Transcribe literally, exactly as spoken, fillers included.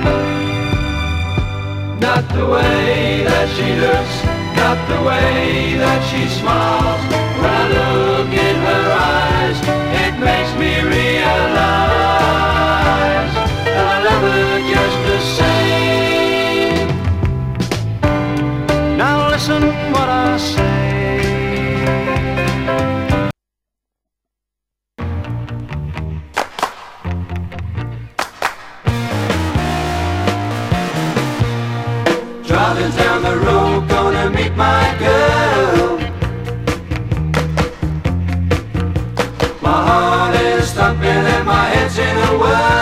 Not the way that she looks, not the way that she smiles. When I look in her eyes, it makes me realize that I love her just the same. Now listen what I say. Driving down the road, gonna meet my girl. My heart is thumping and my head's in a whirl.